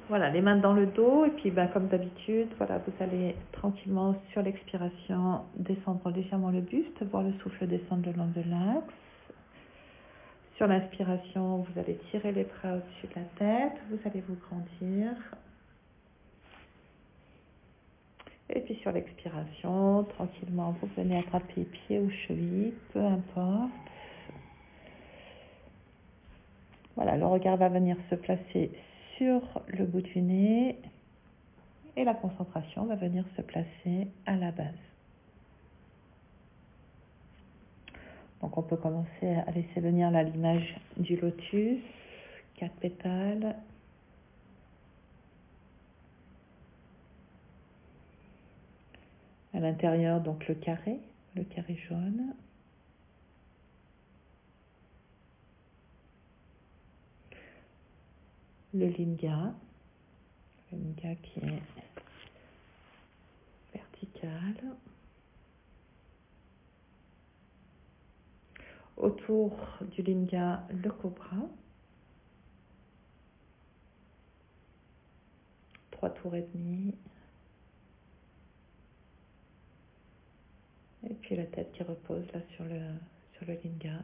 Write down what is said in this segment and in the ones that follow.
Voilà, les mains dans le dos et puis comme d'habitude, voilà, vous allez tranquillement sur l'expiration descendre légèrement le buste, voir le souffle descendre le long de l'axe. Sur l'inspiration, vous allez tirer les bras au-dessus de la tête, vous allez vous grandir. Et puis sur l'expiration, tranquillement, vous venez attraper pied ou cheville, peu importe. Voilà, le regard va venir se placer sur le bout du nez et la concentration va venir se placer à la base. Donc on peut commencer à laisser venir là l'image du lotus, 4 pétales. À l'intérieur, donc le carré jaune. Le lingam qui est vertical. Autour du lingam, le cobra. 3 tours et demi. Et puis la tête qui repose là sur le lingam.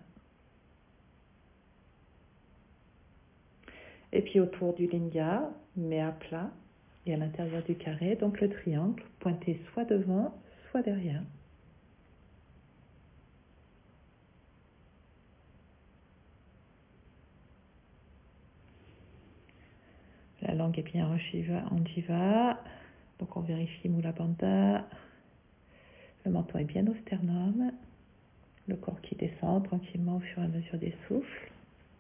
Et puis autour du lingam, mais à plat, et à l'intérieur du carré, donc le triangle, pointé soit devant, soit derrière. La langue est bien en jiva, donc on vérifie Mula Bandha. Le menton est bien au sternum, le corps qui descend tranquillement au fur et à mesure des souffles.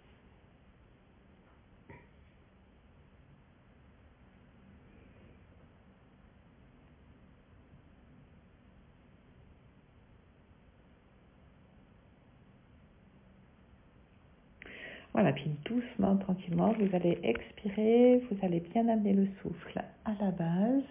Voilà, puis doucement, tranquillement, vous allez expirer, vous allez bien amener le souffle à la base.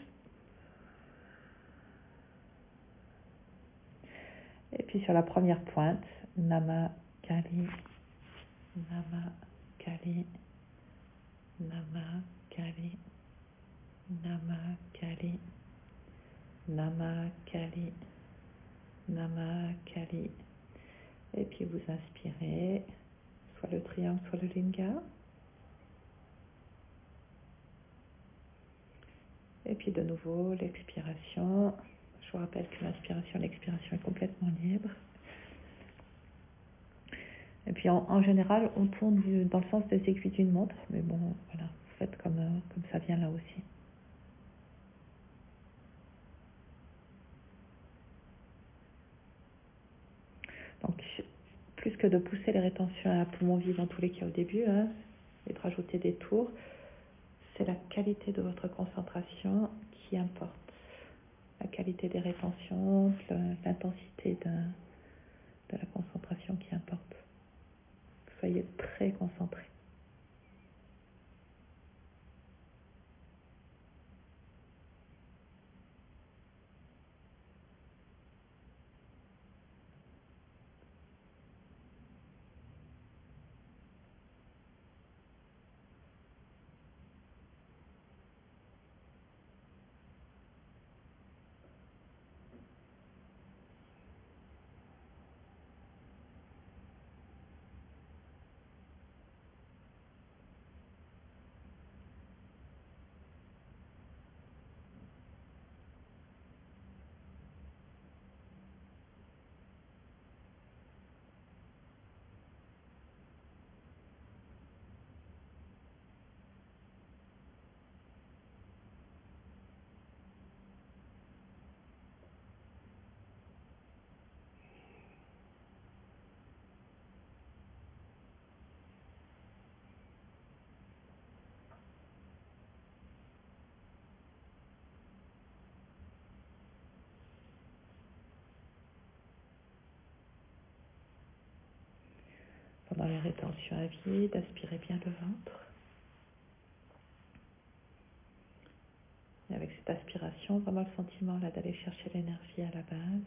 Et puis sur la première pointe, Nama Kali, Nama Kali, Nama Kali, Nama Kali, Nama Kali, Nama Kali. Et puis vous inspirez, soit le triangle, soit le lingam. Et puis de nouveau, l'expiration. Je vous rappelle que l'inspiration et l'expiration est complètement libre. Et puis en général, on tourne dans le sens des aiguilles d'une montre. Mais bon, voilà, vous faites comme ça vient là aussi. Donc, plus que de pousser les rétentions à poumon vide dans tous les cas au début, et de rajouter des tours, c'est la qualité de votre concentration qui importe. La qualité des rétentions, l'intensité de la concentration qui importe. Soyez très concentrés. Pendant les rétentions à vide, aspirez bien le ventre. Et avec cette aspiration, vraiment le sentiment là d'aller chercher l'énergie à la base.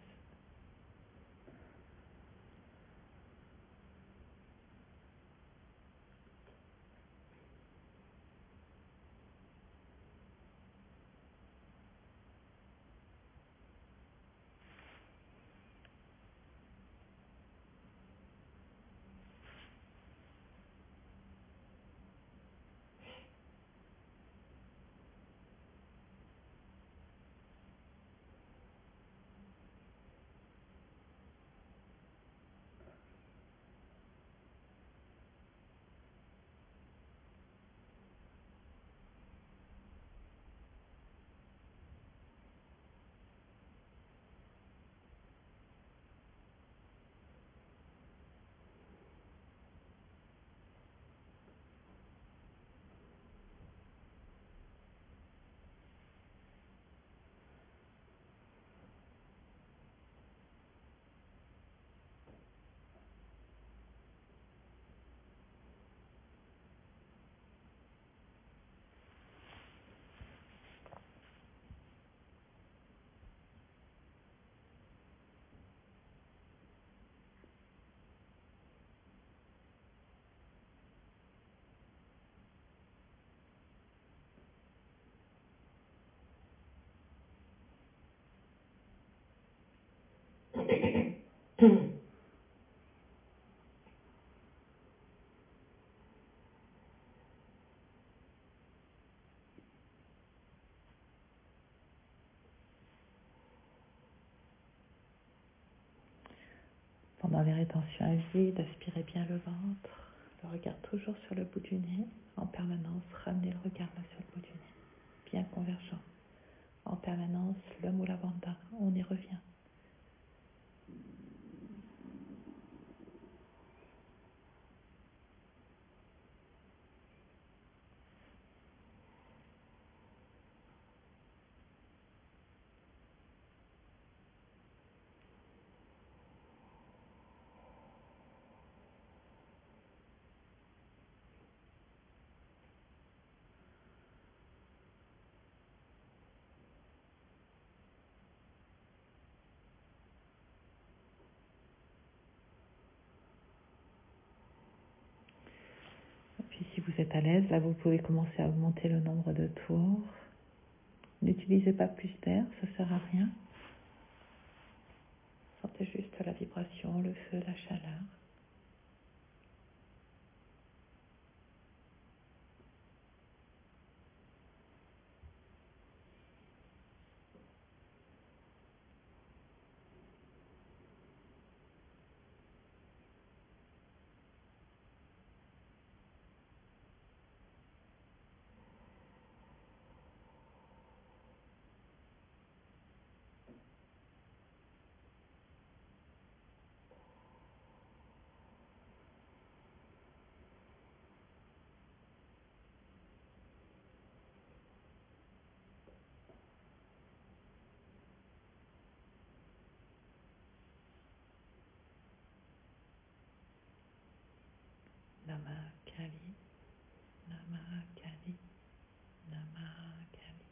Pendant les rétentions à vide, aspirez bien le ventre, le regard toujours sur le bout du nez. En permanence, ramenez le regard là sur le bout du nez, bien convergent. En permanence, le Mula Bandha, on y revient. Puis si vous êtes à l'aise, là vous pouvez commencer à augmenter le nombre de tours. N'utilisez pas plus d'air, ça ne sert à rien. Sentez juste la vibration, le feu, la chaleur. Namah Kali, Namah Kali, Namah Kali.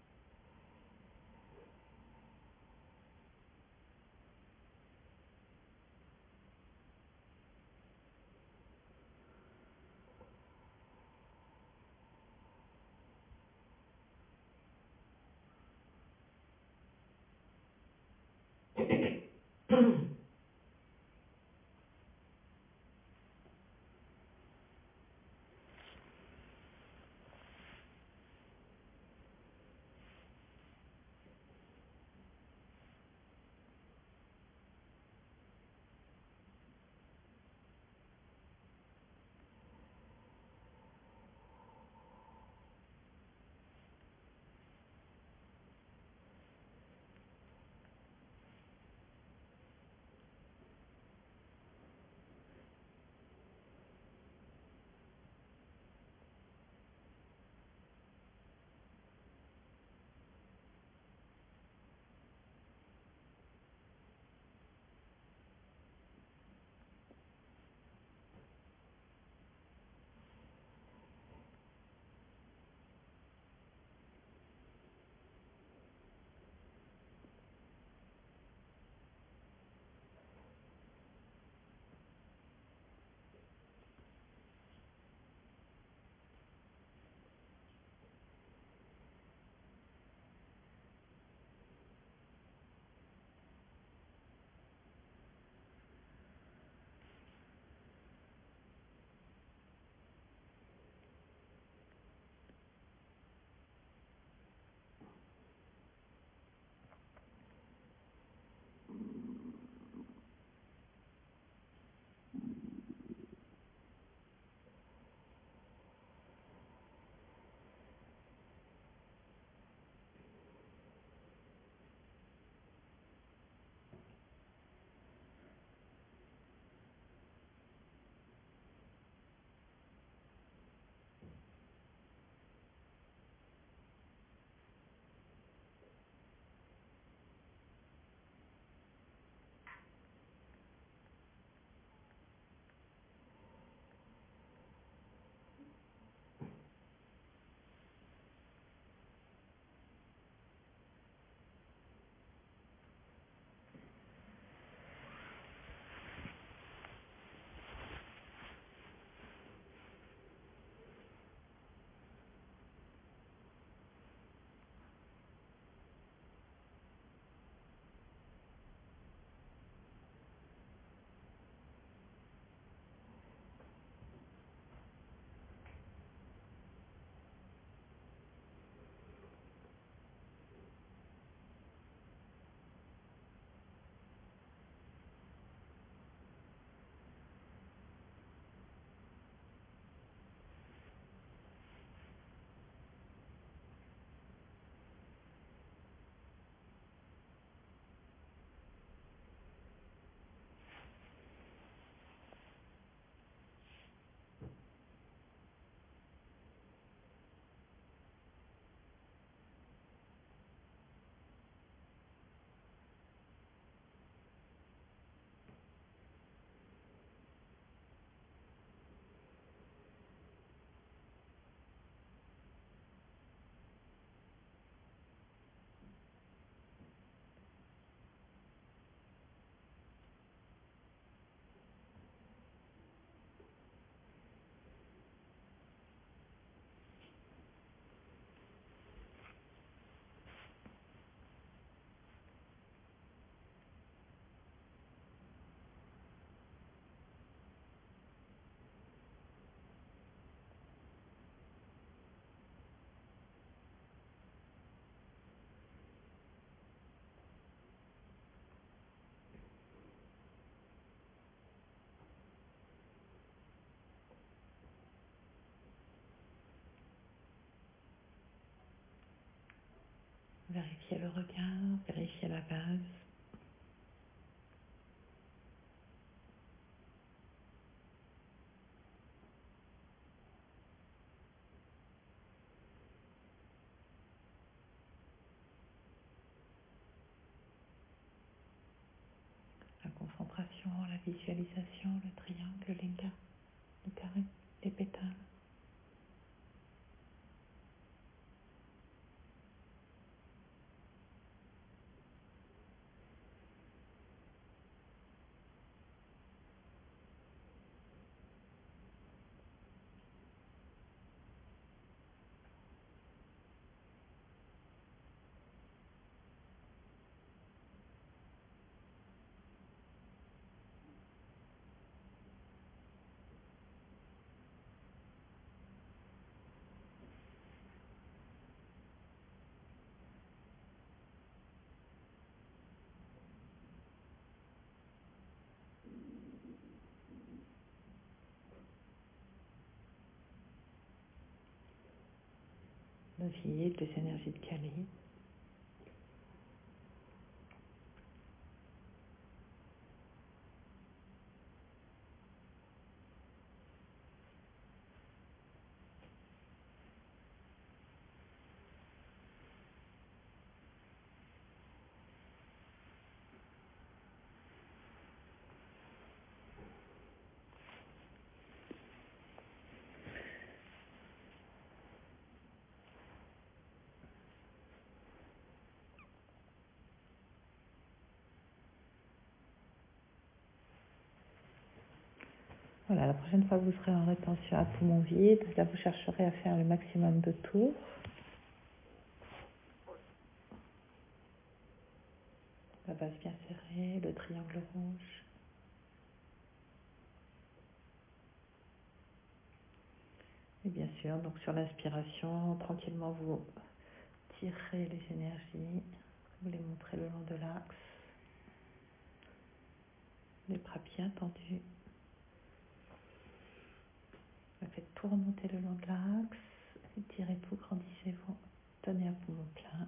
vérifiez le regard, vérifiez la base. La concentration, la visualisation, le triangle, le linga, le carré, les pétales. Le vide, les énergies de Kali. Voilà, la prochaine fois que vous serez en rétention à poumon vide, là vous chercherez à faire le maximum de tours. La base bien serrée, le triangle rouge. Et bien sûr, donc sur l'inspiration, tranquillement vous tirez les énergies, vous les montrez le long de l'axe. Les bras bien tendus. Vous faites tout remonter le long de l'axe. Étirez-vous, grandissez-vous. Tenez à poumon plein.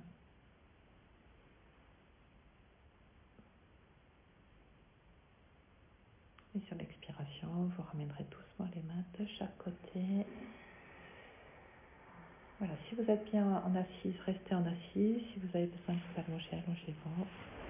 Et sur l'expiration, vous ramènerez doucement les mains de chaque côté. Voilà, si vous êtes bien en assise, restez en assise. Si vous avez besoin de vous allonger, allongez-vous.